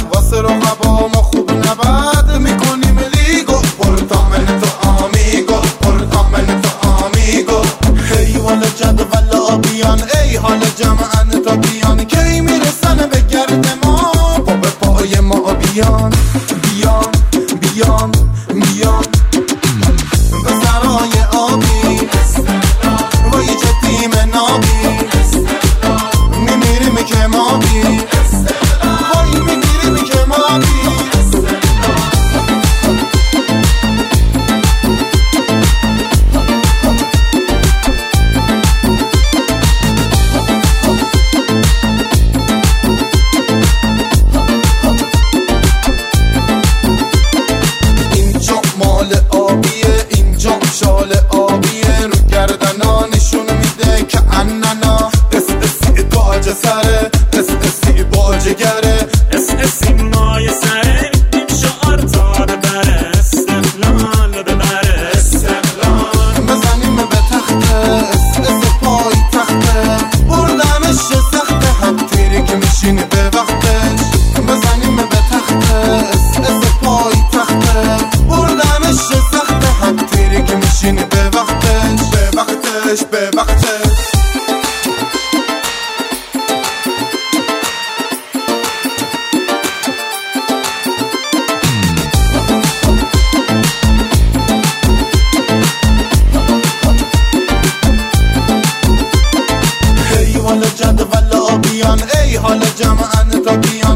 واسه رقبا ما خوب نبد میکنیم لیگو پرتامن تو آمیگو پرتامن تو آمیگو هی حال جدول آبیان ای حال جمعن تا بیان کی میرسن به گرد ما پا به پای ما بیان بیان بیان بیان به سرای آبی وای چه تیم نابی میمیریم که ما بی وای میمیریم که ما بی اینجا مال آبیه اینجا شال آبیه رو گردنا نشون میده که اننا اس باج سره اس باج گره اس مای سره این شعار تا ببره استقلال ببره استقلال بزنیم به تخت اس پای تخته بردمش سخته حتی که میشینی به وقتش بزنیم به تخت اس پای تخته بردمش سخته حتی که میشینی به وقتش به وقتش به وقتش ای حال جدول آبیان ای حال جمعن تا بیان